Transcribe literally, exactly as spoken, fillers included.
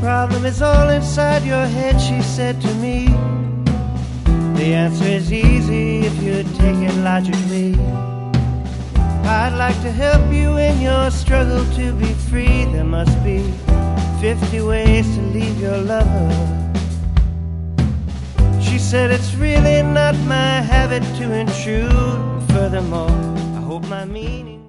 problem is all inside your head, she said to me. The answer is easy if you take it logically. I'd like to help you in your struggle to be free. There must be fifty ways to leave your lover. She said it's really not my habit to intrude. Furthermore, I hope my meaning